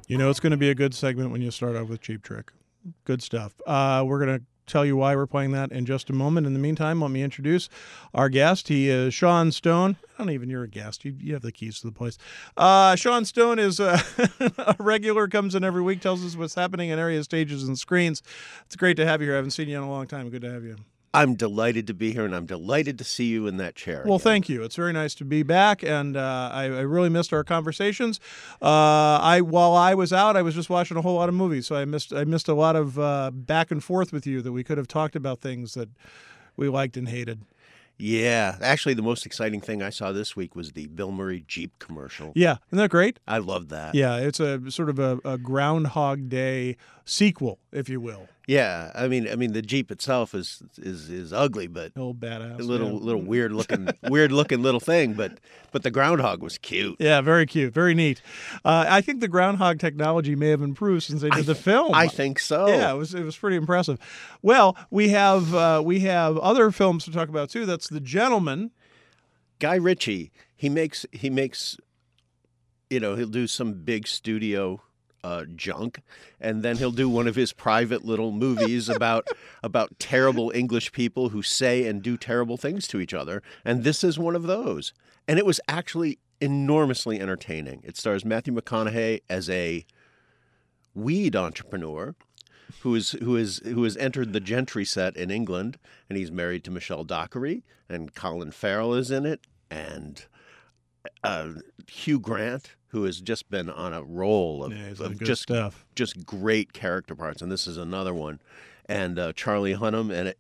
You know it's going to be a good segment when you start off with Cheap Trick. Good stuff. We're going to tell you why we're playing that in just a moment. In the meantime, let me introduce our guest. He is Sean Stone. I don't even, you're a guest. You have the keys to the place. Sean Stone is a regular, comes in every week, tells us what's happening in area stages and screens. It's great to have you here. I haven't seen you in a long time. Good to have you. I'm delighted to be here, and I'm delighted to see you in that chair. Well, again. thank you. It's very nice to be back, and I really missed our conversations. While I was out, I was just watching a whole lot of movies, so I missed a lot of back and forth with you that we could have talked about things that we liked and hated. Yeah. Actually, the most exciting thing I saw this week was the Bill Murray Jeep commercial. Yeah, isn't that great? I love that. Yeah, it's a sort of a Groundhog Day sequel, if you will. Yeah. I mean, the Jeep itself is ugly, but Old badass. a little weird looking little thing, but the groundhog was cute. Yeah, very cute, very neat. I think the groundhog technology may have improved since they did the film. I think so. Yeah, it was pretty impressive. Well, we have other films to talk about too. That's The Gentleman. Guy Ritchie, he makes he'll do some big studio junk, and then he'll do one of his private little movies about terrible English people who say and do terrible things to each other, and this is one of those. And it was actually enormously entertaining. It stars Matthew McConaughey as a weed entrepreneur who has entered the gentry set in England, and he's married to Michelle Dockery, and Colin Farrell is in it, and Hugh Grant, who has just been on a roll of just stuff, just great character parts, and this is another one. And Charlie Hunnam, and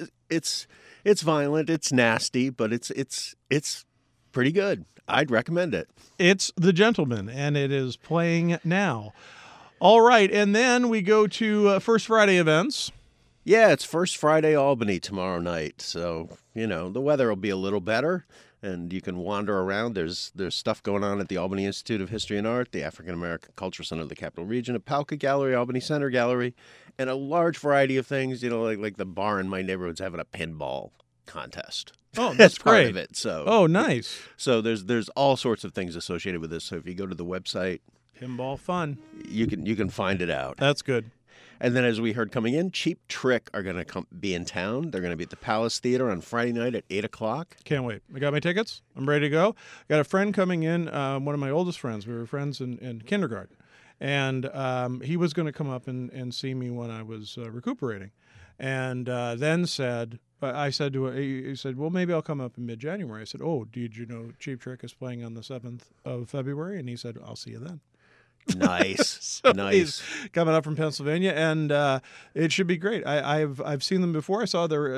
it's violent, it's nasty, but it's pretty good. I'd recommend it. It's The Gentleman, and it is playing now. All right, and then we go to First Friday events. Yeah, it's First Friday Albany tomorrow night, so the weather will be a little better. And you can wander around. There's stuff going on at the Albany Institute of History and Art, the African American Culture Center of the Capital Region, a Palka Gallery, Albany Center Gallery, and a large variety of things. Like the bar in my neighborhood's having a pinball contest. Oh, that's part great. of it. So oh, nice. So there's all sorts of things associated with this. So if you go to the website, pinball fun, you can find it out. That's good. And then, as we heard coming in, Cheap Trick are going to be in town. They're going to be at the Palace Theater on Friday night at 8 o'clock. Can't wait. I got my tickets. I'm ready to go. Got a friend coming in, one of my oldest friends. We were friends in kindergarten. And he was going to come up and see me when I was recuperating. And then I said to him, he said, well, maybe I'll come up in mid-January. I said, oh, did you know Cheap Trick is playing on the 7th of February? And he said, I'll see you then. Nice, so nice. He's coming up from Pennsylvania, and it should be great. I've seen them before. I saw the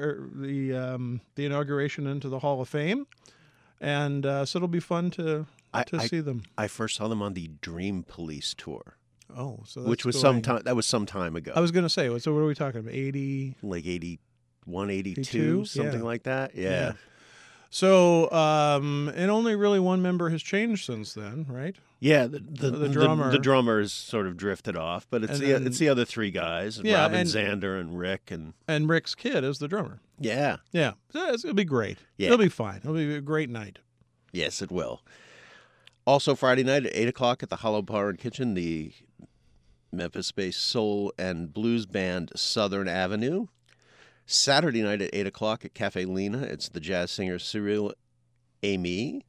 inauguration into the Hall of Fame, and so it'll be fun to see them. I first saw them on the Dream Police tour. Oh, so which was some time ago. I was going to say, so what are we talking about? 80, like 81, 82, something like that. Yeah. So, and only really one member has changed since then, right? Yeah, the drummer. The drummer has sort of drifted off, but it's the other three guys, Robin Zander and Rick. And Rick's kid is the drummer. Yeah. Yeah. It'll be great. Yeah. It'll be fine. It'll be a great night. Yes, it will. Also, Friday night at 8 o'clock at the Hollow Bar and Kitchen, the Memphis-based soul and blues band Southern Avenue. Saturday night at 8 o'clock at Cafe Lena, it's the jazz singer Cyril Amy.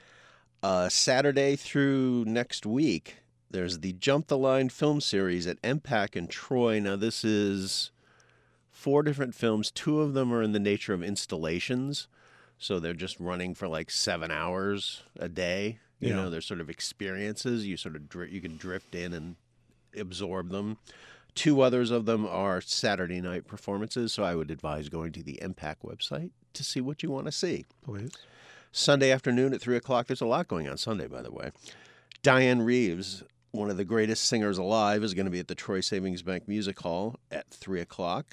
Saturday through next week, there's the Jump the Line film series at MPAC in Troy. Now, this is 4 different films. 2 of them are in the nature of installations, so they're just running for like 7 hours a day. You know, they're sort of experiences. You can drift in and absorb them. 2 others of them are Saturday night performances, so I would advise going to the MPAC website to see what you want to see. Please. Sunday afternoon at 3 o'clock. There's a lot going on Sunday, by the way. Diane Reeves, one of the greatest singers alive, is going to be at the Troy Savings Bank Music Hall at 3 o'clock.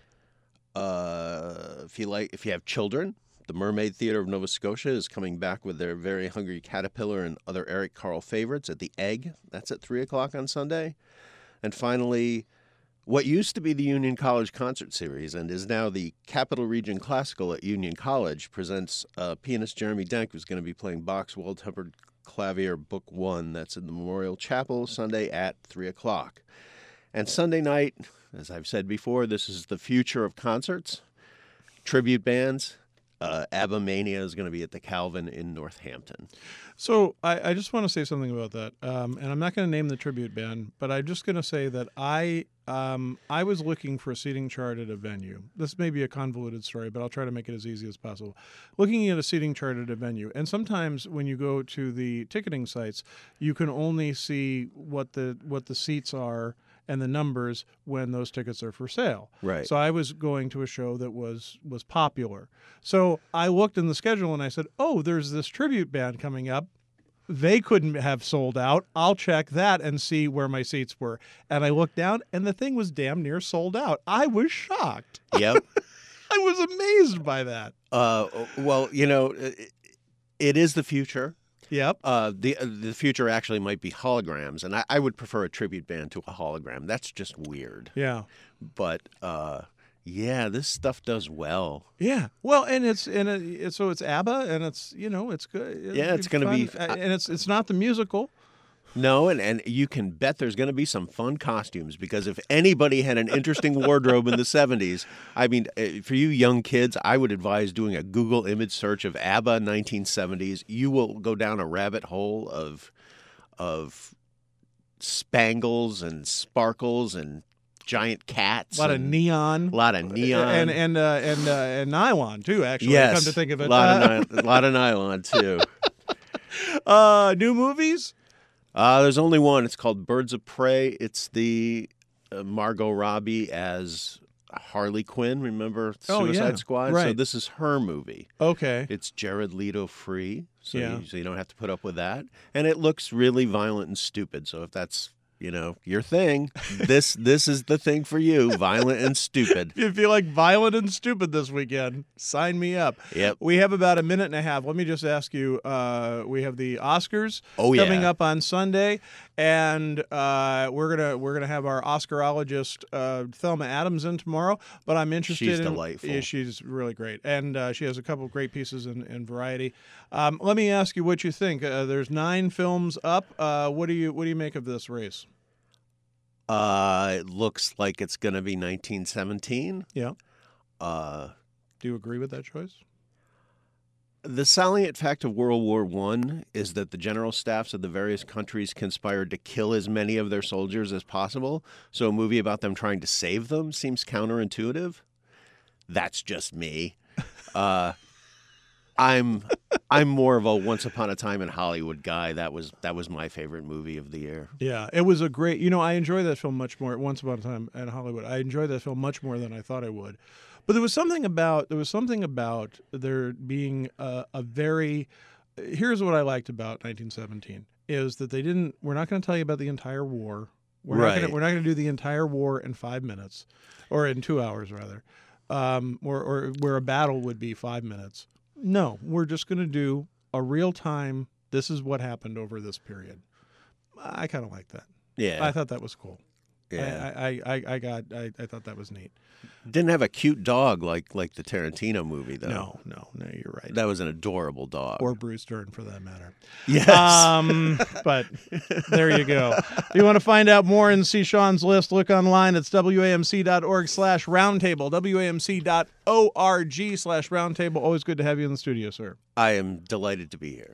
If you have children, the Mermaid Theater of Nova Scotia is coming back with their Very Hungry Caterpillar and other Eric Carle favorites at the Egg. That's at 3 o'clock on Sunday. And finally, what used to be the Union College Concert Series and is now the Capital Region Classical at Union College presents pianist Jeremy Denk, who's going to be playing Bach's Well-Tempered Clavier Book 1. That's in the Memorial Chapel, Sunday at 3 o'clock. And Sunday night, as I've said before, this is the future of concerts. Tribute bands. ABBA Mania is going to be at the Calvin in Northampton. So I just want to say something about that, and I'm not going to name the tribute band, but I'm just going to say that I was looking for a seating chart at a venue. This may be a convoluted story, but I'll try to make it as easy as possible. Looking at a seating chart at a venue, and sometimes when you go to the ticketing sites, you can only see what the seats are and the numbers when those tickets are for sale. Right. So I was going to a show that was popular. So I looked in the schedule and I said, oh, there's this tribute band coming up. They couldn't have sold out. I'll check that and see where my seats were. And I looked down and the thing was damn near sold out. I was shocked. Yep. I was amazed by that. Well, it is the future. Yep. The future actually might be holograms, and I would prefer a tribute band to a hologram. That's just weird. Yeah. But yeah, this stuff does well. Yeah. Well, and so it's ABBA, and it's it's good. Yeah, it's going to be, and it's not the musical. No, and you can bet there's going to be some fun costumes, because if anybody had an interesting wardrobe in the 70s, I mean, for you young kids, I would advise doing a Google image search of ABBA 1970s. You will go down a rabbit hole of spangles and sparkles and giant cats. A lot of neon. And nylon too, actually. Yes. Come to think of it. A lot of nylon too. New movies? There's only one. It's called Birds of Prey. It's the Margot Robbie as Harley Quinn. Remember Suicide Squad? Right. So this is her movie. Okay. It's Jared Leto free, so Yeah. you don't have to put up with that. And it looks really violent and stupid. So if that's your thing, this is the thing for you, violent and stupid. If you feel like violent and stupid this weekend, sign me up. Yep. We have about a minute and a half. Let me just ask you, we have the Oscars coming up on Sunday, and we're gonna have our Oscarologist Thelma Adams in tomorrow, but I'm interested She's in delightful. Yeah, she's really great, and she has a couple of great pieces in Variety. Let me ask you what you think. There's 9 films up. What do you make of this race? It looks like it's going to be 1917. Yeah. Do you agree with that choice? The salient fact of World War I is that the general staffs of the various countries conspired to kill as many of their soldiers as possible. So a movie about them trying to save them seems counterintuitive. That's just me. I'm more of a Once Upon a Time in Hollywood guy. That was my favorite movie of the year. Yeah, it was a great. I enjoy that film much more. Once Upon a Time in Hollywood. I enjoy that film much more than I thought I would. But there was something about there being a very. Here's what I liked about 1917 is that they didn't. We're not going to tell you about the entire war. We're not going to do the entire war in 5 minutes, or in 2 hours rather, or where a battle would be 5 minutes. No, we're just going to do a real time. This is what happened over this period. I kind of like that. Yeah, I thought that was cool. Yeah, I thought that was neat. Didn't have a cute dog like the Tarantino movie though. No, you're right. That was an adorable dog. Or Bruce Dern, for that matter. Yes. But there you go. If you want to find out more and see Sean's list, look online. It's wamc.org/roundtable, wamc.org/roundtable. Always good to have you in the studio, sir. I am delighted to be here.